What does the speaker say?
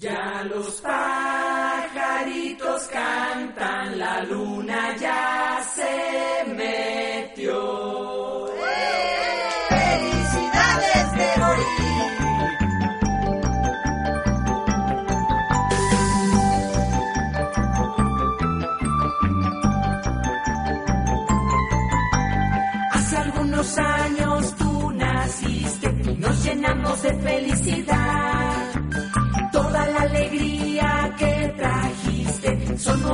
Ya los pajaritos cantan, la luna ya se metió. ¡Felicidades de hoy! Hace algunos años tú naciste y nos llenamos de felicidad. Toda la alegría que trajiste son